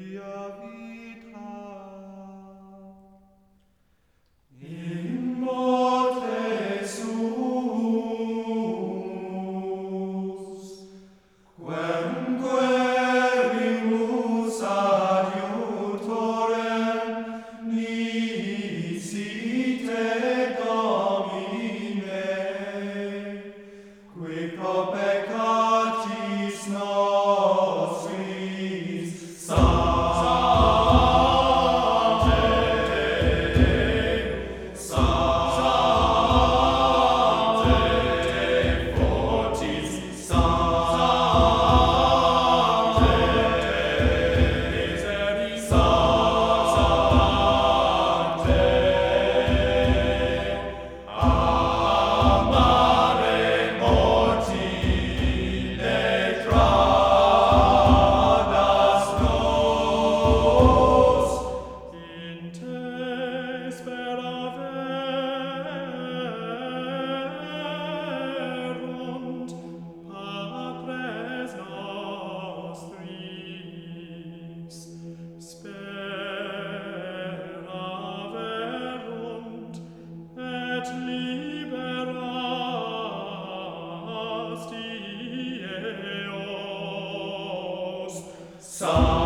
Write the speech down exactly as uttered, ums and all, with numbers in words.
via vita. In morte sumus, quemque rimus adiutorem, nisi te Domine, qui pro peccatis nostris Sancte, Sancte, fortis Sancte, miseris Sancte, amare morti letradas nos, in te speraverunt patres nostris, speraverunt et liberasti eos.